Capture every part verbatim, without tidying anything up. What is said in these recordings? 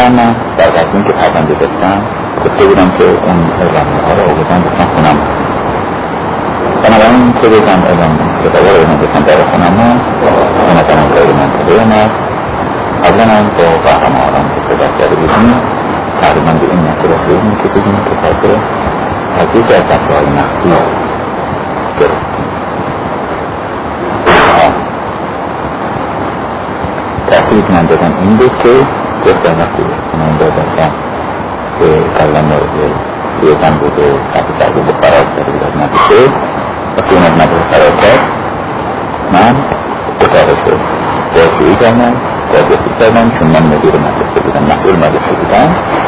من در قدیم که پرونده داشتم گفته بودم که اون ادامه ها رو آوردن بکنم خونم. بنابراین که بزن ادامه کتابا رو بزن بکن در خونم ها اون از امان غیر منطقه آمد. اولا هم با قهرم آرام که صدق کرده بودیم تقریبا به این نتیجه رسیدیم که بگیم کتاب رو از یکی از دسته‌های مخفی گرفتیم. تأثیری که من دادم این بود که گفتم وقتی من دادم که کلم توی زن بود و تحت کرده بود فرار کرده بود از مدرسه وقتی اون از مدرسه فرار کرد من اتاقش رو بازجویی کردم بازجویی کردم چون من مدیر مدرسه بودم مسئول مدرسه بودم.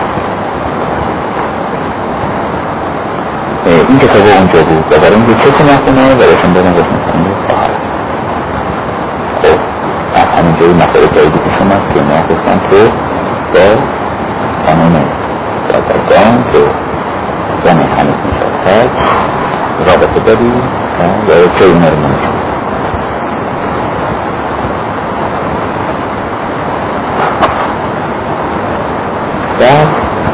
این کتاب اونجا بود و برای اینکه کسی نخونه و بهشون دادم بهشون کنه خواهر. خب از همینجایی مسئله جایدی پیش اومد که ما گفتن که با قانون دادگان که زن هنوز میشد رابطه داری و یا چه اونه رو منشون بعد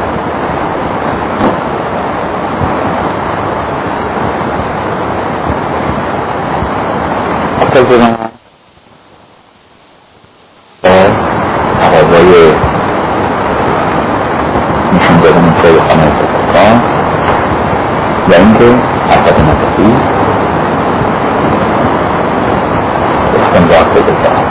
اکتر بودم تقاضای نشون دادن چای خانه اتفاقان و اینکه حرکت نفسی استمرار پیدا کرد.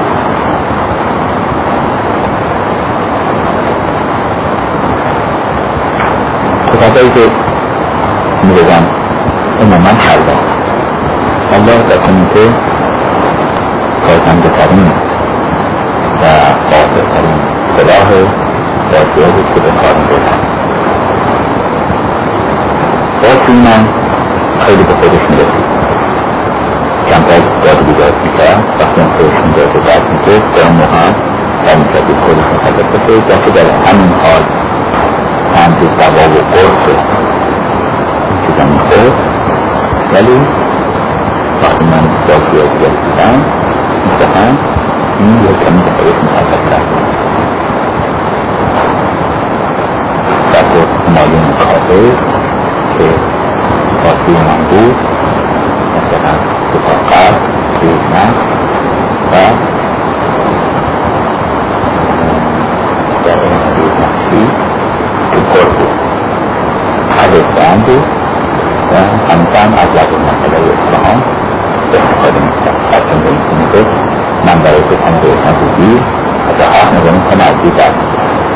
کتابایی که می‌دادم عموماً حلا الله در کمیته کارزنده ترین و قاطع ترین سلاح راسیه بود که به کار می‌بردم. باید من خیلی به خودش می‌رسید کمتر داد بیداد می‌کرد وقتی اون خودش می‌داد و داد می‌کرد در اون موقع در می‌کردید خودش مخدر بسید دسته در همین حال همچه دوا و قرص و چیزا می‌خورد ولی وقتی من راسیه دیگر دیدم مستقیم این یک کمی به خودش مخدر کرد. در مالیون کافه که کافی من بود مثلا اتاقت ریزنک و در این ریزنکی تو پر بود حدثان بود و همچنان از لحظه مسئله اسلام به استفاده میکنم هرچند این کنیده من برای بکنم به نزدی از حق نظرم کنم از دید درد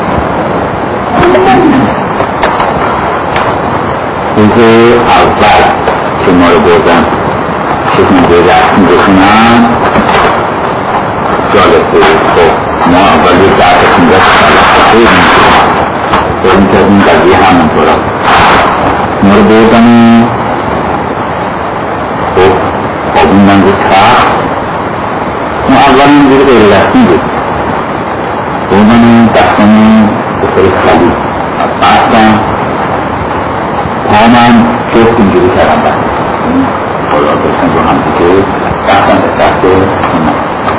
روز اول که ما رو بردن شکنجه رسمی بکنن جالب بود. خب ما اول یک درد کنیده سالت خیلی میکنم به این که این قضیه همونطور هم ما رو بردن خب خوابوندن رو تخت ما اول این دیگه غیر رسمی بود بردن دستان به سر خالی از بستن تا من جفت اینجوری کردم بست بالا داشتن رو هم دیگه بستن به دست اونا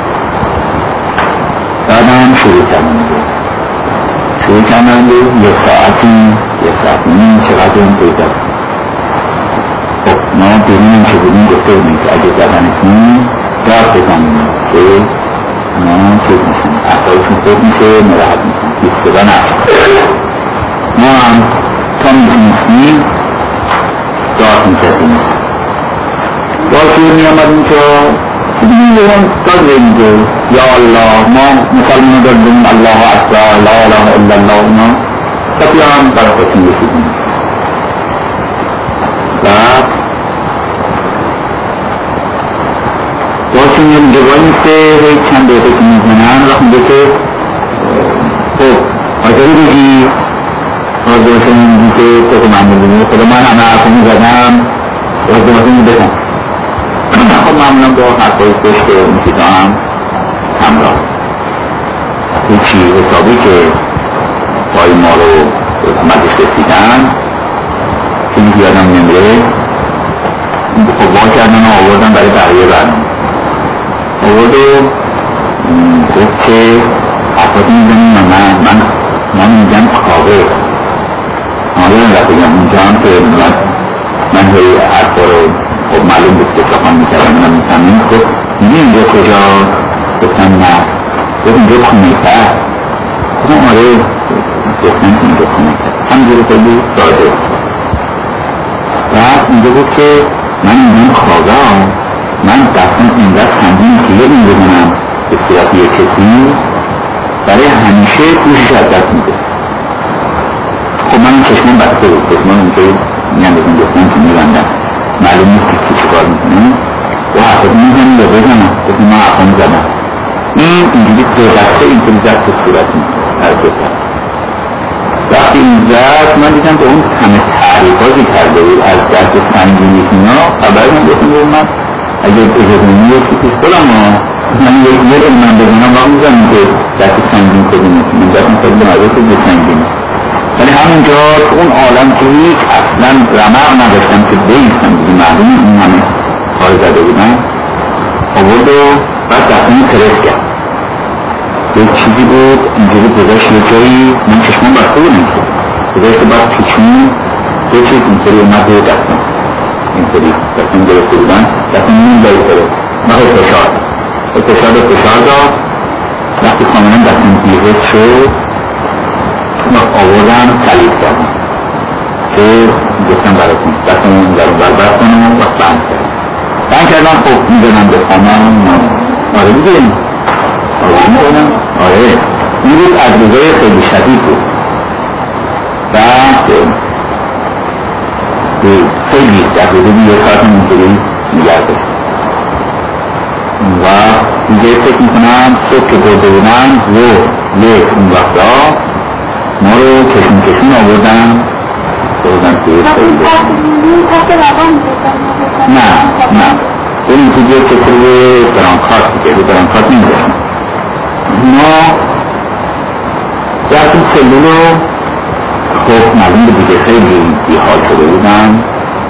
بعدم شروع کردن دیگه شروع کردن دیگه یک ساعتی یک ساعت نیم چقدر این پیدا خب ما بریم که بودیم گفته بودیم که اگه زدنتون دار بزنیم که ما چیز میشن احضایشون خود میشه نراحت میشن یک صدا نشد ما هم تا میشنیم دار میشدیم باشه میامدیم که میگویم داد بینده یا الله ما مسلمان دادیم الله اکبر لا اله الا الله اونا تقیه هم برای خودشون رسیدیم بعد باشون یه جوانی نیسته چند دقیقه که میزنن وقت میگه که خب آجایی بگی آجایی میگی که تو من میبینی خدا من همه حرفو میزدم آجایی میبزن خب معمولا با حرفای خوش که میشیده هم همراه هیچی حسابی که پای ما رو مدش رسیدن که میگه یادم نمیره خب با کردن و آوردن برای بقیه برنامه آورد و گفت که حرفاتی میزنیم و من من من میگم کاوه آره بگم اونجا هم که من من هی حرفا رو خب معلوم بود که سخن میکردم من میفهمیم خب میگه اینجا کجا گفتم نه گفت اینجا خونه کرد گفتم آره گفتم که اینجا خونه کرد همجوری خیلی ساده و اینجا بود که من میگم کاوه من دستم اینقدر خندیم که یه این بزنم به صورت یک کسی برای همیشه گوشش از دست میده. خب من این چشمان بسته بود چشمان اونجا میگم بزن گفتم که میبندم معلوم نیست که چه کار میکنم و حرفت میزنم و بزنم گفتم من حرفم زدم این اینجوری دو دسته اینجوری دست به صورت میده. وقتی این زد من دیدم که اون همه تعریفاتی کرده بود از دست سنگینی اینا خبری من گفتم بود من اگه اجازه نمیده که پیستولم من یک یک من بزنم و میزنم که دست سنگین کدومه من دستم خیلی بنازه که به سنگینه ولی همونجا تو اون عالم که هیچ اصلا رمق نداشتم که بیستم دیگه معلوم این همه کار زده بودم آورد و بعد دستمی ترس کرد یک چیزی بود اینجوری گذاشت یه جایی من چشمان بسته بودم که گذاشت بعد پیچون یه چیز اینطوری اومد روی دستم اینطوری دستم گرفته بودن دستم نیم داری کرده من های فشار های فشار رو فشار داد وقتی کاملا دستم بیهت شد و آوردم سلیب کردم که گفتم براتون دستم اون در اون بر کنم و بند کردم بند کردم خب میدونم به خانم آره میدونم آره میدونم آره این بود از روزای خیلی شدید بود بعد خیلی در روزه یه ساعت اینطوری میگرده و دیگه فکر میکنم صبح که برده بودم زور یک اون وقتا ما رو کشون کشون آوردن بردن توی خیلی نه نه این دیگه که توی برانکارت دیگه برانکارت نمیداشتم ما رفتیم سلول رو خب معلوم به دیگه خیلی بیحال شده بودم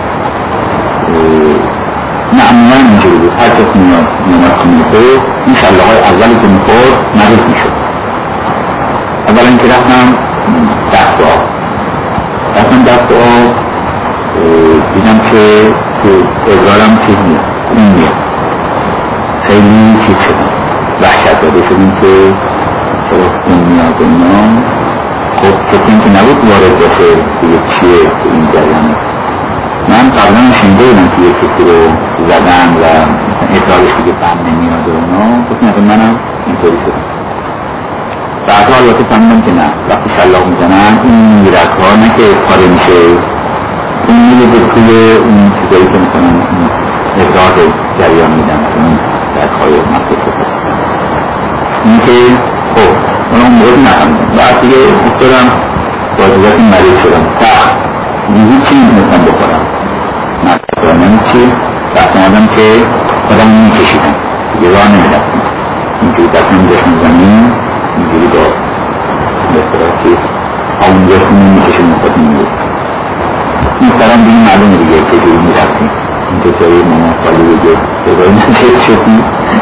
معمولا اینجوری بود هر کس میامد که میخورد این شله های اولی که میخورد مریض میشد اولا اینکه رفتم دست آب رفتم دست آب دیدم که تو ازارم چیز میاد این میاد خیلی چیز شدم وحشت داده شدیم که چرا اون میاد و اینا خب فکریم که نبود وارد باشه دیگه چیه که این جریانه من قبلا شنیده بودم که یه کسی رو زدن و اطلاعش دیگه بند نمیاد و اینا گفتم که منم اینطوری شدم بعدها البته فهمیدم که نه وقتی شلاق میزنن این میرک ها نه که پاره میشه این میره به توی اون چیزایی که میکنن اطلاعات جریان میدن اون درک های مخصوص شدن این که خب من اون مورد نفهمیدم بعد دیگه افتادم با ادویت مریض شدم سخت دیگه چی میتونستم بخورم نمیتونم یعنی چی وقت آمدم که آدم میکشیدم دیگه راه نمیرفتم اینجوری دست نمیداشتم زمین اینجوری با بسرات که آمونجاشت نمیکشید مخواد نمیرد این سرم دیگه معلومه دیگه که جوری میرفتیم اینجا جایی ماما خالی بگه بگاه نجد شدی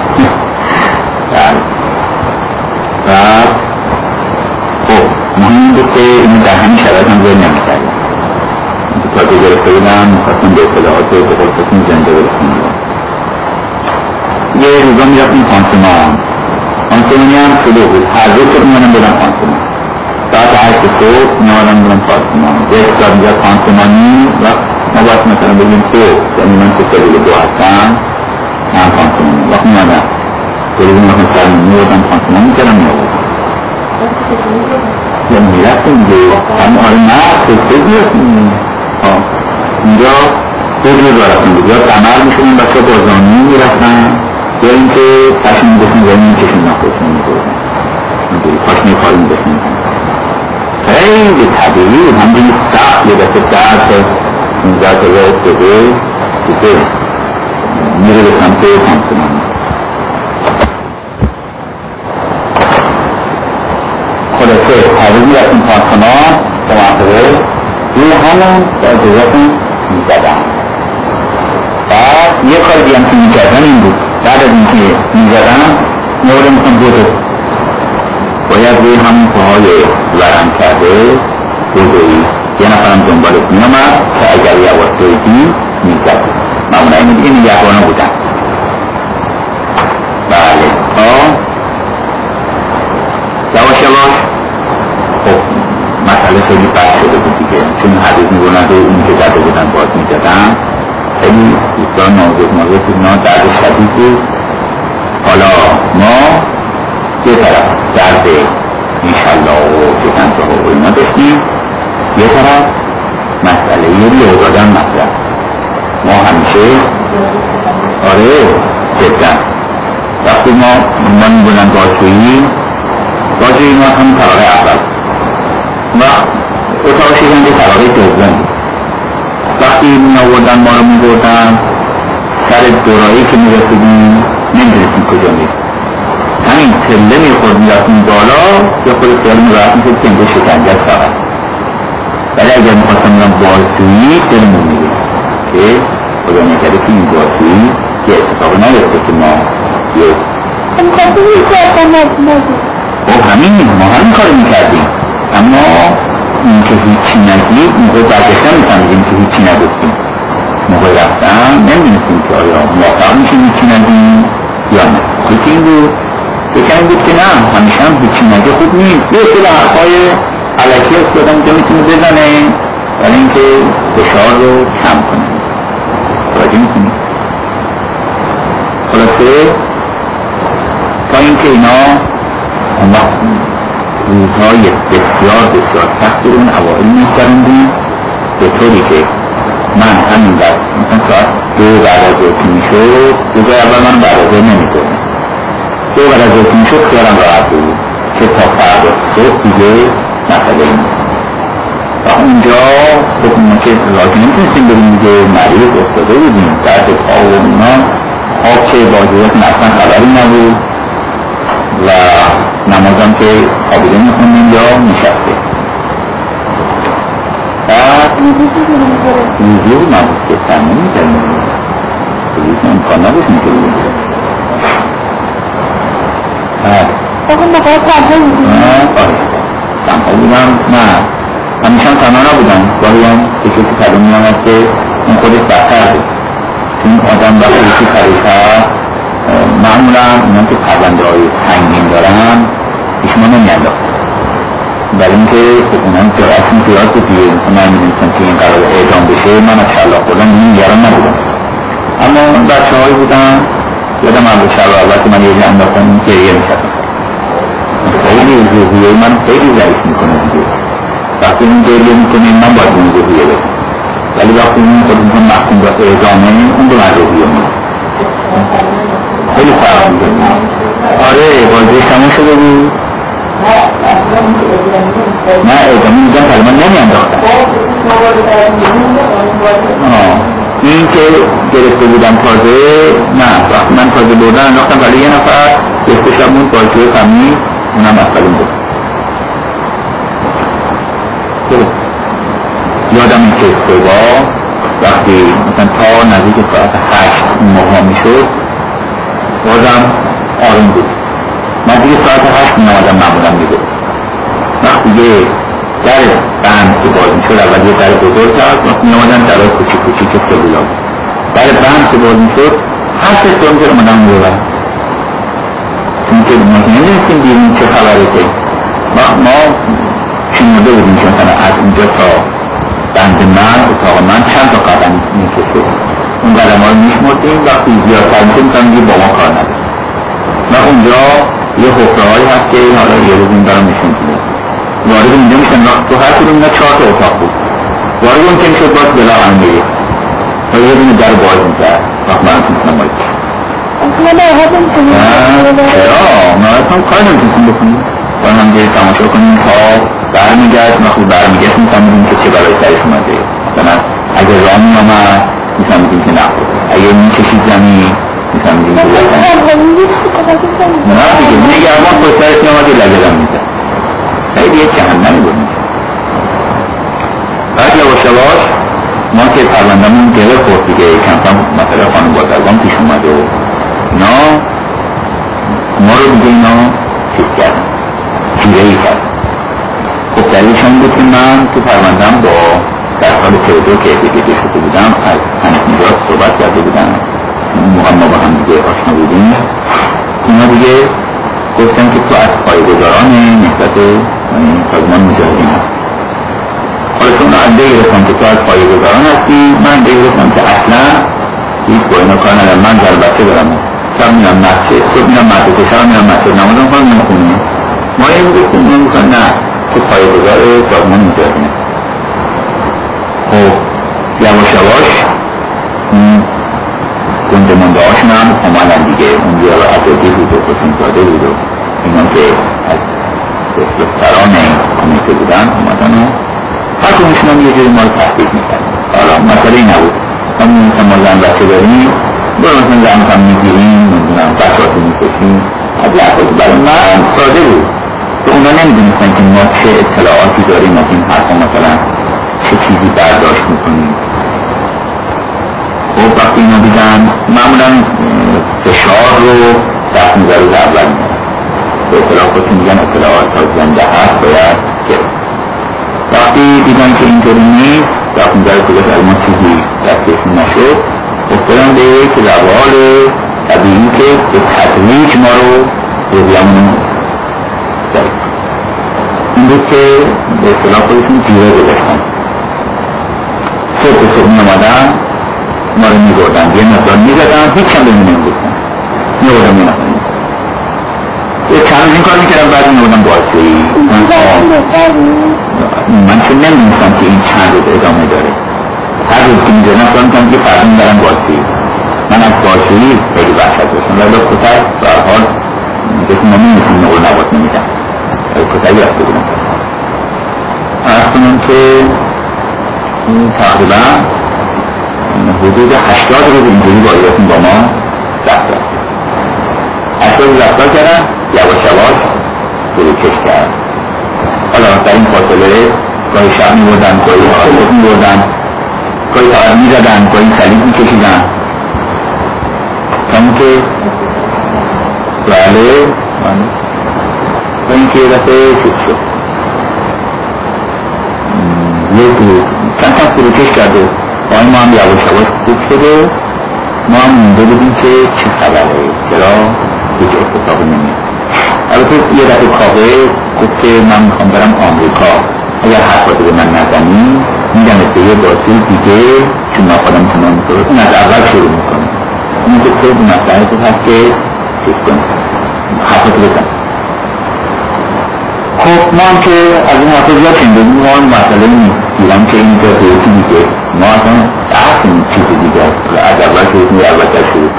بعد خب مهم بود که این در همین شرایط هم زیر نمیکردیم تا که گرفته بودم میخواستم به اطلاعات به قلقتون زنده برسیم یه روزا میرفتیم پانسمان پانسمانی هم شده بود هر روز صبح میادم بدم پانسمان ساعت هشت صبح میادم بدم پانسمان یه اصلا میگه پانسمانی و ما باید مثلا بگیم صبح یعنی من که سلول دو هستم من پانسمانی وقت میادم بریدیم مثلا سر میادم پانسمان میکردم میادم یا میرفتیم دیگه هم آره نه خیلی بیرفتیم اینجا دو جور برفتیم بود یا قمر میشونیم بچه با زانی میرفتن یا اینکه پشمی بسیم زمین میکشیم نخوشیم میکردن اینجوری پاشمی کاری میبسیم خیلی طبیعی بود همجوری سخت یه دسته درد اینجا که را افتاده دیگه میره به سمت پانسمان خلاصه حاضری رفتیم پانسمان به منطقه روی همون با اجازتون میزدن بعد یه کار دیگه هم که میکردن این بود بعد از اینکه میزدن میوردم میکنم دو تا با باید روی همون پاهای ورم کرده بودایی یه نفرم دنبالت میامد که اگر یواز دویدی میزد معمولا اینو دیگه نگهبانه بودن. بله ها یواش یواش خب مسئله خیلی بد شده بود دیگه، چون حدیث میگونن به اون که زده بودن باز میزدن خیلی دوستان نازک نازک بود، نه درد شدید بود. حالا ما یه طرف درد انشالله و فتنزه ها و اینا داشتیم، یه طرف مسئله یه لو دادن مطرح. ما همیشه آره جدا وقتی ما ما میبونن بازجویی بازجویی ما همون طبقه اول و اتاق شیرنده طبقه دوم بود. وقتی میآوردن ما رو میبردن سر دورایی که میرسیدیم نمیدونستیم کجا میرسیم، همین تله میخورد میرفتیم بالا یا خود خیال میرفتیم که کنده شکنجه فقط. ولی اگر میخواستم میرم بازجویی دلمون میریم که خدا نکرده که این بازجویی یه اتفاق نیفته که ما یه امکاتی میکردم نزدیم خب همین ما همین کار میکردیم، اما این که هیچی نگید موقع برگشتن میفهمیدیم که هیچی نگفتیم، موقع رفتن نمیدونستیم که آیا موفق میشیم هیچی نگیم یا نه. یکی این بود یکی این بود که نه همیشه هم هیچی نگه خوب نیست، یه سری حرفای علکی افتادن که میتونه بزنه ولی اینکه فشار رو کم کنه. توجه میکنیم خلاصه تا اینکه اینا اون وقت روزهای بسیار بسیار سخت رو اون اوائل میگذروندیم به طوری که من همین دست مثلا ساعت دو بعد از روزی میشد روزای اول من بعد از روزی نمیکنم دو بعد از روزی میشد خیالم راحت بود که تا فردا صبح دیگه مسئله این و اونجا خب ما که راجع نمیتونستیم بریم دیگه مریض افتاده بودیم درد پا و اونا آب که بازیات اصلا خبری نبود و نمازم که خوابیده میخونیم یا میشسته بعد ویدیو نبود که تنه میزنیم ویدیو امکان نبود میکنیم آقا مقای تنها بودیم آره تنها بودم نه همیشه هم تنها نبودم گاهی هم به کسی کلوم میامد که اون خودش بدتر بود چون آدم وقتی یکی خریده معمولا اونا که پرونده های سنگین دارن ایشما نمیانداخت برای اینکه خب اونا جرأتشون زیاد بود دیگه مثلا من میدونستم که این قرار اعدام بشه من از شلاق خوردن این نگران نبودم، اما اون بچه هایی بودن یادم هم به شب اول که من یه جا انداختم این گریه میکردم خیلی روحیه من خیلی ضعیف میکنه دیگه وقتی این گریه میکنه من باید اون روحیه بکنم ولی وقتی این خود میکنم محکوم به اعدامه اون به من روحیه میکنه خیلی فرق میکنه. آره بازی تموم شده بود نه اعدامی میگم که من نمیانداختم این که گرفته بودم تازه نه وقتی من تازه بردن انداختم ولی یه نفر گرفته بود بازجوی فهمی اونم اصلا بود. یادم این که صبح وقتی مثلا تا نزدیک ساعت هشت ماه میشد بازم آروم بود، من دیگه ساعت هشت نمازم معمولا میگه وقتی یه در بند که باز میشد اول یه در بزرگ هست وقتی نمازم درهای کوچی کوچی که سبولا در بند که باز میشد هر سه سوم که رمضان میبرم چون که ما نمیدونستیم بیرون چه خبره که ما شنیده بودیم که مثلا از اینجا تا بند من اتاق من چند تا قدم میکشه اون قدم ها رو میشمردیم وقتی زیادتر میشه میکنم دیگه با ما کار نداره و اونجا یه حفره هایی هست که حالا یه روز این برام نشون میده وارد اینجا میشن وقت تو هر کدوم اینا چهار تا اتاق بود وارد اون که میشد باز بلا هم میگه و یه دونه در باز میکرد وقت من میتونستم باید اصلا نهایت نمیتونیم چرا؟ نهایت هم کار نمیتونستیم بکنیم باید هم دیگه تماشا کنیم تا برمیگرد وقتی برمیگرد میفهمیدیم که چه برای سرش اومده مثلا اگه راه میامد میفهمیدیم که نخورد اگه میکشید زمین میفهمیدیم که نه دیگه نگرمان خود سرش میامد یه لگرم میزد خیلی یه جهنمی بود. بعد یواش یواش ما که پرونده‌مون گره خورد دیگه کم کم مثلا خانم بازرگان پیش اومد و اینا ما رو دیگه اینا چیز کردن خیره ای کرد. خب دلیلش این بود که من تو پرونده‌ام با در حال تئودور که ادیگه شده بودم از حنیف نژاد صحبت کرده بودم، اون موقع ما با هم دیگه آشنا بودیم. اینا دیگه گفتن که تو از پایه‌گذاران نهضت سازمان مجاهدین هست. حالا چون از بگرفتم که تو از پایه‌گذاران هستی، من بگرفتم که اصلا هیچ با اینا کار ندارم. من در بچه دارم، شب میرم مسجد، صبح میرم مدرسه، شب میرم مسجد، نمازم خواهم میخونیم. ما این گفتیم اون میخوان نه تو پایه‌گذار سازمان مجاهدین هست. خب یواش یواش گنده منده هاشون هم اومدن دیگه، اون بیار عزیزی بود و حسین زاده بود و اینا که از دستران کمیته بودن اومدن و هر کنشون هم یه جوری ما رو تحقیق میکرد. حالا مسئله ای نبود، هم مثلا ما زن بچه داریم برو مثلا زن هم میگیریم، نمیدونم بچهاتو میکشیم، از یه احوال برای من ساده بود که اونا نمیدونستن که ما چه اطلاعاتی داریم از این حرفا، مثلا چه چیزی برداشت میکنیم. خب وقتی اینا دیدن معمولا فشار رو دست میذاره رو اول میدن به اطلاع خودتون میگن اطلاعات تا زنده هست باید گرفت. وقتی دیدن که اینطوری نیست دست میذاره که از ما چیزی دسترسی نشد، افتادن به یک روال طبیعی که به تدریج ما رو رویمون داریم. این بود که به اطلاع خودتون جیره گذاشتن. صبح به صبح میامدن ما رو میبردن، یه مقدار میزدن، هیچ هم بمونه میگفتن میبردن میامدن یه چند این کار میکردن، بعد میبردن بازی. من چون نمیدونستم که این چند روز ادامه داره، هر روز که میزدن فهمیدم که فردا میبرن بازی. من از بازی خیلی وحشت داشتم، ولی کتر به هر حال بهتون ما میمیسیم نقل نبات نمیدن، کتری رفته بودم. عرض کنم که تقریبا حدود هشتاد روز اینجوری با ایراتون با ما رفتار هشتاد روز رفتار کردن، یواش یواش فروکش کرد. حالا در این فاصله گاهی شب می بردن، گاهی آقایت می بردن، گاهی آقایت می زدن، گاهی سلیب می کشیدن کمی که بله و این که یه دفعه شد شد یک روز چند چند فروکش کرده آقای ما هم یواش یواش خوب شده. ما هم مونده بودیم که چه خبره، چرا هیچ اتفاقی نمیاد. البته یه دفعه کاغه گفت که من میخوام برم آمریکا، اگر حرفاتی به من نزنی میدم به یه بازی دیگه چون ما خودم چون میکنم اون از اول شروع میکنم. این که خیلی مسئله تو هست که چیز کنم حرفاتی بزن. خب ما هم که از این حرفا زیاد شنیدیم، ما هم مسئله نیست دیدم که این جا دیگه دیگه ما اصلا درست این چیز دیگه از اول شروع می اول تر شروع.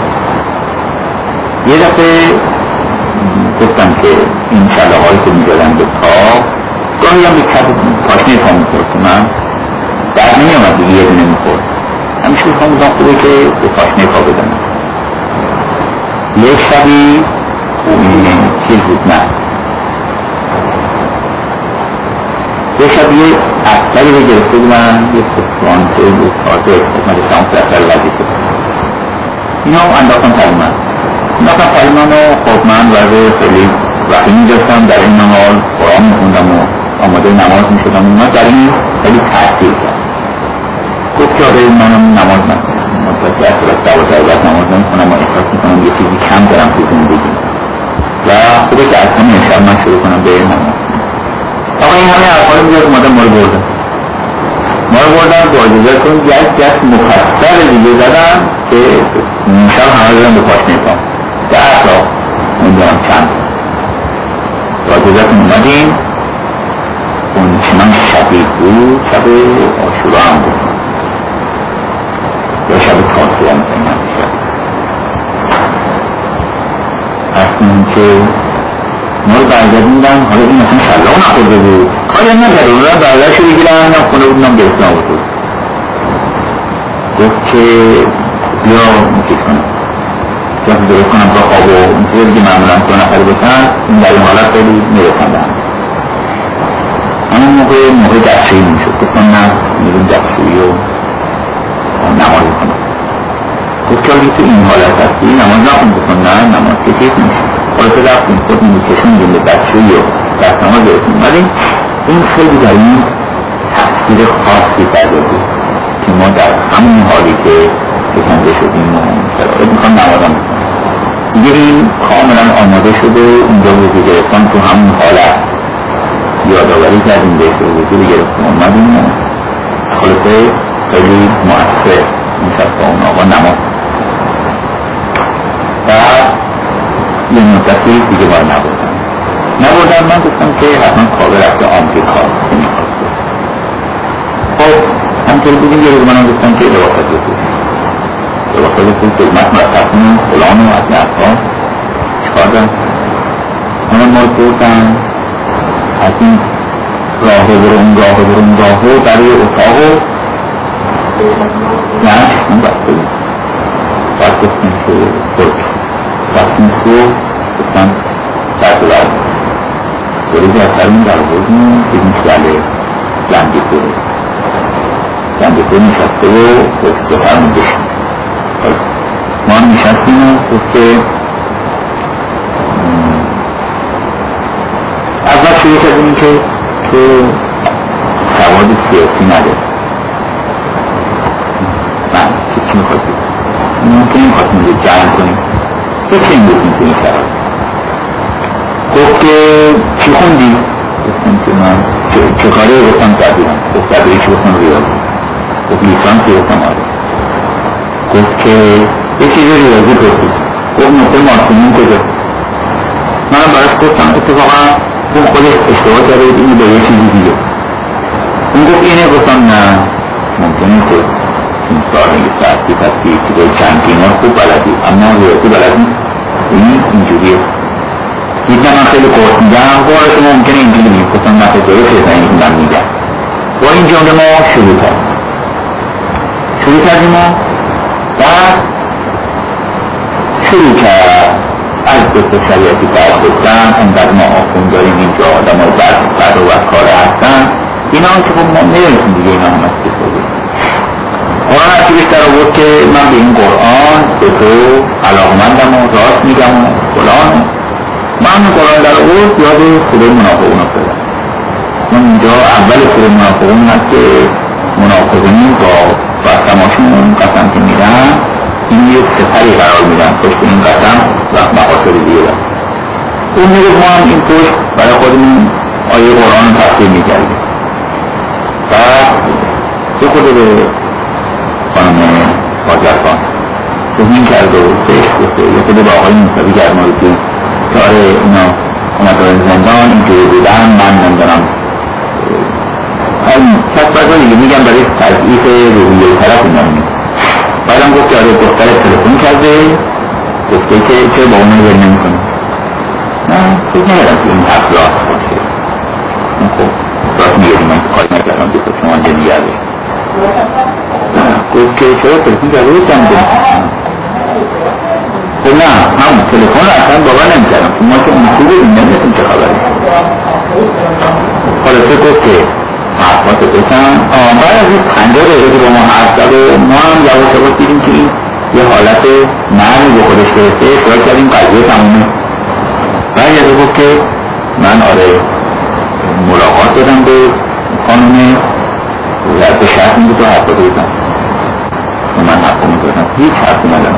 یه دفعه گفتم که این شله هایی که می دادن به پا گاهی هم به کت پاشنه پا می خورد که من درد نمی آمد دیگه یه دونه می خورد، همیشه میخوام بودم خوبه که به پاشنه پا بدنم. یک شبی چیز بود نه یه شب یه اصلی رو گرفته بودن، یه فرانسه بود تازه خدمت شما سرسر وزیفه اینا هم انداختم پریمان انداختم پریمان و خب من وضع خیلی وحیمی داشتم در این حال قرآن میخوندم و آماده نماز میشدم. اونا در این خیلی تحصیل کرد، گفت که آره منم نماز نکنم، مدتی از صورت دوازده وقت نماز نمیخونم و احساس میکنم یه چیزی کم دارم تو زندگی و خوبه که از همین شب من شروع کنم به نماز. آقا این همه افعال میاد اومدن ما رو بردن ما رو بردن با اجازه کن یک جست مفصل دیگه زدن که شب همه دادن به پاشنه پا ده تا نمیدونم چند با اجازه کن اومدیم. اون چنان شدید بود، شب عاشورا هم بود یا شب تاسوعا هم هم شد. اصلا که ما رو برگردوندن، حالا این مثلا شلاق نخورده بود کاری هم نکرده بودن، برگردش رو بگیرن هم خونه بودنم به اسلام بود. گفت که بیا چیز کنم بیا که درست کنم با خواب و اینطور دیگه معمولا تو نفر بسن این در این حالت خیلی میرسن به هم. همون موقع موقع دستشویی میشد، گفتم نه میرون دستشویی و نماز کنم. گفت که اگه تو این حالت هستی نماز نخون بکن. نه نماز که چیز میشه حالا تو رفتیم خود میکشوندیم به دستشویی و در شما برسیم. ولی این خیلی در این تأثیر خاصی کرده بود که ما در همون حالی که بکنده شدیم و شرایط میخوام نوازم دیگه این کاملا آماده شده اینجا وجود گرفتن تو همون حالت یادآوری کردیم بهش رو وجود گرفتیم اومدیم خلاصه خیلی مؤثر میشد با اون آقا نماز و یه مدتی دیگه باید نبودن نبودن من گفتم که حتما کابه رفته آمریکا که میخواسته خب همطور بودیم یه روز منم گفتم که لباست بسید لباست بسید خدمت مرتبون فلان و اطلاف ها چکار دارم اما ما بردن از این راه برون راه برون راه برای اتاق و نه اون بسته بود باید گفتیم که خود بستیم تو گفتم در دولار دوریزی از سرمون در بودیم دیدیم که بله لنگی کنه لنگی کنه نشسته و گفت که فرمون بشیم ما نشستیم و گفت که اول شروع کردیم که تو سواد سیاسی نداره من که چی میخواد بید ممکن این خواست میده جمع کنیم تو چه این بودیم که این شراب گفت که چی خوندی؟ گفتم که من چه کاره گفتم تدیرم گفت تدیری چی گفتم ریاضی گفت لیسانس گفتم آره گفت که یه چیز ریاضی گفتید گفت نقطه مارسیمون کجا من براش گفتم اتفاقا اون خودش اشتباه کرده این با یه چیزی دیگه اون گفت اینه گفتم نه ممکنه خود این سال یه ساعتی پسی که چند اینا خوب بلدی اما ریاضی بلدی این اینجوریه دیدم من خیلی قرص میدم بارش ممکنه اینجوری میگم گفتم نفع داره که این من میگم با این جمله ما شروع کردیم شروع کردیم و بعد شروع کرد از دست شریعتی باید گفتن انقدر ما آخون داریم اینجا آدم های بعد و کاره هستن اینا هم که خب ما نیرسیم دیگه اینا هم از بسازه قرآن هرچی بیشتر آورد که من به این قرآن به تو علاقمندم و راست میگم و فلان من قرآن در آورد یاد سوره منافقون افتادم من اینجا اول سوره منافقون هست که منافقونی با قسماشون قسم که میدن این یک سپری قرار میدن پشت این قسم و مقاصد دیگه دارم اون میگه ما هم این پشت برای خودمون آیه قرآن رو تفسیر میکردیم و یه خود به خانم حاجرخان توهین کرد و بهش گفته یه خود به آقای موسوی کرد ماروتی که آره اینا اومد داره زندان اینجوری بودن من نمیدونم کس برگاه دیگه میگم برای تضعیف روحیه طرف اینا میگم بعدم گفت که آره دختر تلفن کرده گفته که چه با اونو ول نمی کنه نه فکر نگرم که این حق راست باشه خب راست میگردیم من کاری نکردم که شما انجا میگرده گفت که چرا تلفن کرده بود چند دیم خب نه همون تلفن رو اصلا باور نمی کردم که ما که اون خوبه این نمیتون چه خبری خلاصه گفت که حرفات بسن بعد از این پنجاه دقیقه که با ما حرف زد و ما هم یواش یواش دیدیم که این یه حالت نرمی به خودش گرفته شروع کردیم قضیه تمومه بعد یه گفت که من آره ملاقات دادم به خانومه و به شرط این تو حرفات بسن و من حرفا میکنم هیچ حرفی ندارم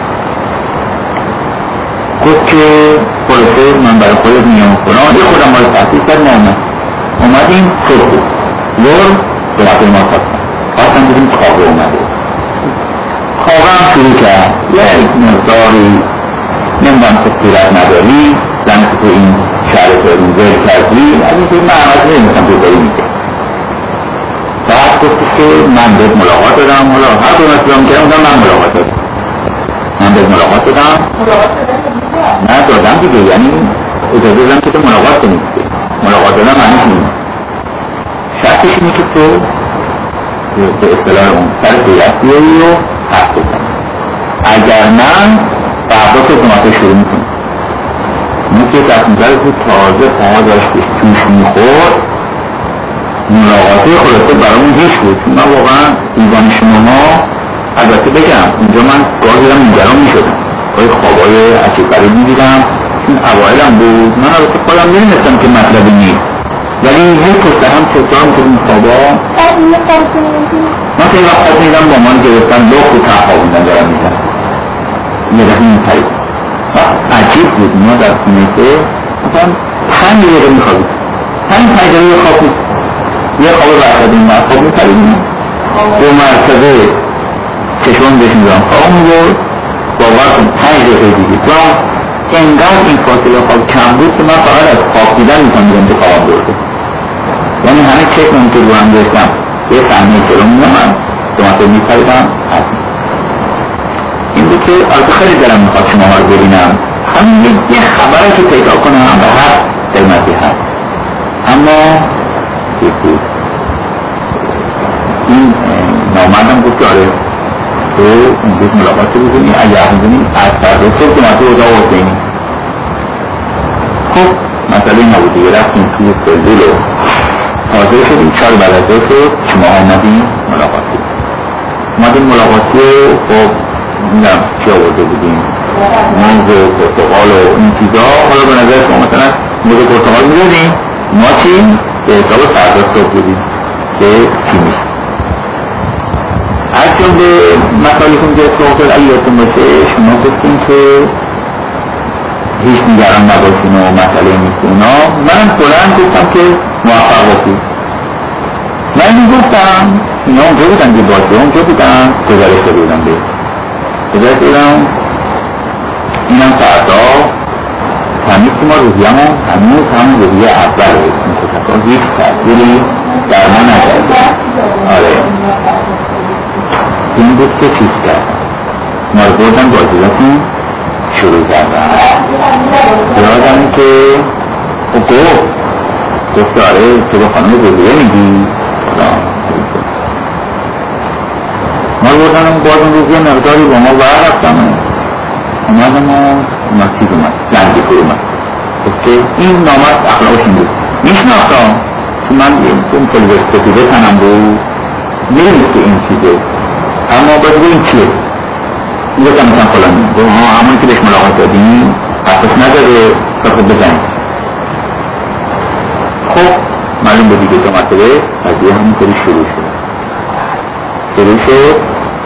گفت که خلاصه من برای خودت میام فلان یه خودم باید تحصیل کرد ما اومد اومدیم صبح بود لور به وقتی ما خواستم خواستم بودیم کابه اومده کابه هم شروع کرد یک مقداری نمیدونم که صورت نداری زن که تو این شهر تو این ذل کردی از این که من عوض نمیدونم تو داری میگه بعد گفتش که من بهت ملاقات دادم ملاقات هر دو نسیدام کردم من ملاقات دادم من بهت ملاقات دادم نه دادم دیگه یعنی اجازه دادم که تو ملاقات کنید ملاقات دادم معنیش نیست شرطش اینه که تو به اصطلاح اون سر سیرت بیایی و حرف بزن اگر من فردا خدمت شروع میکنم اون که دست میزد بود تازه پاها داشت توش میخورد ملاقاته خلاصه برامون هیچ بود من واقعا دیوان شما البته بگم اینجا من گاه دیدم اینجا میشدم گاهی خوابای عجیب‌غریب میدیدم این اوائل هم بود. من البته خودم نمی‌دونستم که مطلبی نیست، ولی هی پشت هم تکرار می‌کردیم خوابا. من خیلی وقت میدم با من گرفتن لخت و تخوابوندن دارم میزن یه دفعه این پرید عجیب بود. ما در خونه که مثلا پنج دقیقه میخوابید، پنج پنج دقیقه خواب بود، یه خواب برخوابیم ما خواب میپریدیم دو مرتبه چشمان بهش میدارم خواب میبود باور کن پنج دقیقه دیدید و انقدر این فاصله خواب کم بود که من فقط از خواب دیدن میتونم که خواب برده، یعنی همه چشمم که رو هم داشتم یه صحنه جلو می‌آمد دو مرتبه می‌پریدم. این بود که البته خیلی دلم می‌خواد شما ها رو ببینم، همین یه خبره که پیدا کنم به هر قیمتی هست، اما چیز بود این نامردم بود که آره تو امروز ملاقات رو بزنی اگه حق می‌زنی از فردا صبح که من تو اتاق حسینی. خب مسئله نبود دیگه، رفتیم توی سلول و حاضر شدیم. چهار بعد از دو شد شما آمدیم ملاقاتی اومدیم ملاقاتی و خب میدم چی آورده بودیم موز و پرتقال و این چیزا. حالا به نظر شما مثلا موز و پرتقال میدونیم ما چیم به حساب فردا صبح بودیم که چی میشه از جمله مسائلی که میگه صحبت اگه یادتون باشه شما گفتیم که هیچ نگران نباشین و مسئله نیست اینا. من بلند گفتم که موفق باشید. من میگفتم اینا اونجا بودن که باشه اونجا بودن گزارش داده بودم به گزارش دادم اینم فردا تمیز که ما روزیه‌مون هنوز همون روزیه اول میشه هیچ تأثیری در ما نکرده. آره این بود که چیز کرد ما رو بردن بازیاتون شروع کردن. یادم که او گفت گفت آره تو با خانم گلیه میگی ما رو بردن باز اون روزی مقداری با ما بررفتن اومدم و اونا چیز اومد جنگی پر اومد گفت که این نامت اخلاقش این بود میشناختم که من اون پلیورسیتی بتنم بود میدونست که این چیزه اما باید این چیه میگفتم مثلا فلانی گفت ها همون که بهش ملاقات دادیم حفظ نداره تا خود بزنیم. خب معلوم بودی که دو مرتبه قضیه همینطوری شروع شد شروع شد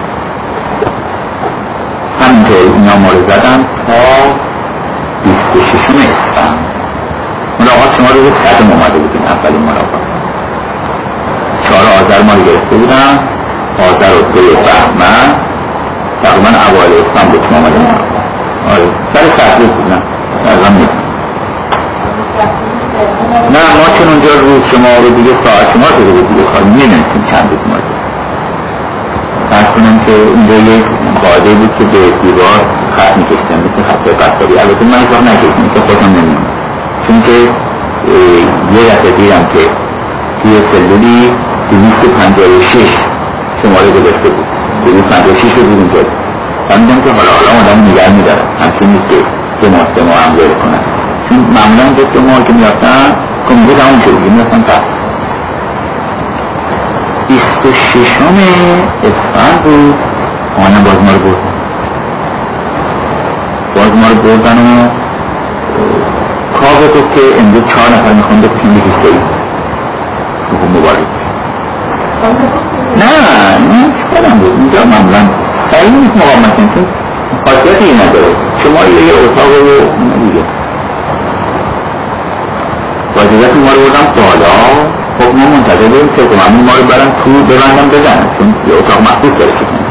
همینطور اینا ما رو زدن تا بیست و ششم اسفند. ملاقات شما رو صدم اومده بودیم اولین ملاقات چهار آذر ما رو گرفته بودن آذر و سه بهمن تقریبا اوایل اسفند بود که ما اومده ملاقات. آره سر سختی بودن تقریبا نیست نه ما چون اونجا روز شما رو دیگه ساعت شما شده بود دیگه خواهد میدونستیم چند بود ما شد فرض کنم که اونجا یک قاعده بود که به دیوار خط میکشتن مثل خطای قصاری. البته من ایشان نکشتیم که خودم نمیم چون که یه دفعه دیدم که توی سلولی دویست و پنجاه و شش شماره گذاشته بود دویست و پنجاه و شش رو بود اونجا فهمیدم که حالا حالا آدم نگه میدارم همچون نیست که دو ماسته ما هم داره کنن چون معمولا دو ماه که میرفتن کمیده تمام شد دیگه میرفتن پس بیست و ششم اسفند بود آنم باز ما رو بردن باز ما رو بردن و کاغه گفت که امروز چهار نفر میخوان بکشن به کشته ای بخون مبارک نه نه چکرم بود اینجا معمولا خیلی نیست مقامت نیست خاصیتی نداره شما یه اتاق رو دیگه واجبت ما رو بردم بالا. خب ما منتظر داریم که همون ما رو برن تو ببندم بزن چون یه اتاق محبوب داره شکنه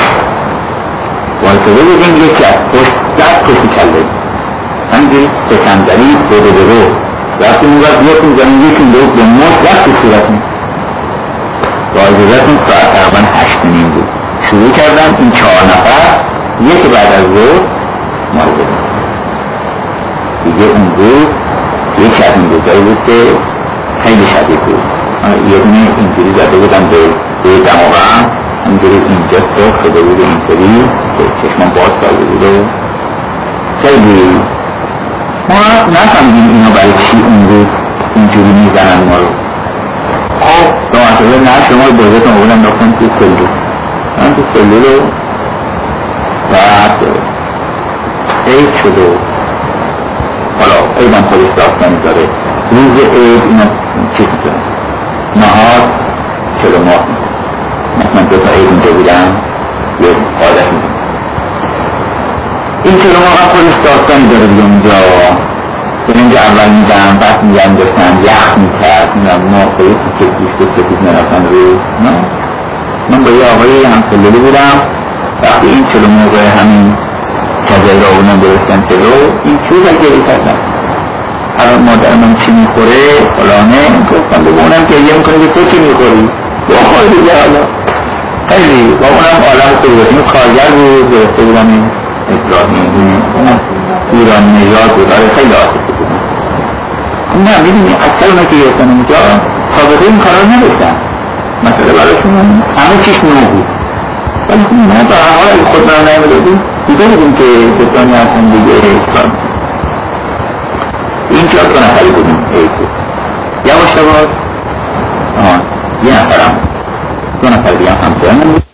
واجبه بگیم یکی از پشت دست پشتی کله همینجوری سکندری بودو بودو رفتیم اون وقت بیاتیم زمین یکی لوگ به موت رفت تو صورتیم واجبتون ساعت تقریبا هشت نیم بود شروع کردم این چهار نفر یکی بعد از روز ما رو بدن دیگه اون روز یکی از این روزایی بود که خیلی شدید بود. یه دونه اینجوری زده بودم به دماغم همینجوری اینجا سخت شده بود اینطوری که چشمان باز کرده بود و خیلی ما نفهمیدیم اینا برای چی اون روز اینجوری میزنن ما رو. خب دو مرتبه نه شما رو بازتون بودم رفتم توی سلول من توی سلول رو بعد عید شد و عید هم خودش داستانی داره. روز عید اینا چیز میکنه نهار چلو ماه مثلا دو تا عید اینجا بودم یه عادت میکنه این چلو ماه هم خودش داستانی داره دیگه اونجا که اینجا اول میدم بعد میدم داشتن یخ میکرد میدم ما خودش که دوست سفید نرفتن رو نه من با یه آقای همسلولی بودم وقتی این چلو موقع همین کجای را اونم درستن چلو این چوز اگه کردم الان مادر من چی میخوره فلانه گفتم بگو اونم که یه میکنه که تو چی میخوری بخواه دیگه حالا خیلی با اونم عالم خوبی بود اینو کارگر بود درسته بودم این ابراهیم اونم ایران نژاد بود خیلی آسیبی بود نه میدونی اکثر اونا که گرفتن اونجا سابقه این کارا نداشتن مثلا براشون همه چیش نو بود ولی ما به هر حال اگه خود برای نایمه دادیم دیگه بودیم که کسانی هستن دیگه اسلام این چرا دو نفری بودیم ایسو یواش باز آه یه نفرم دو نفر دیگه هم همسایه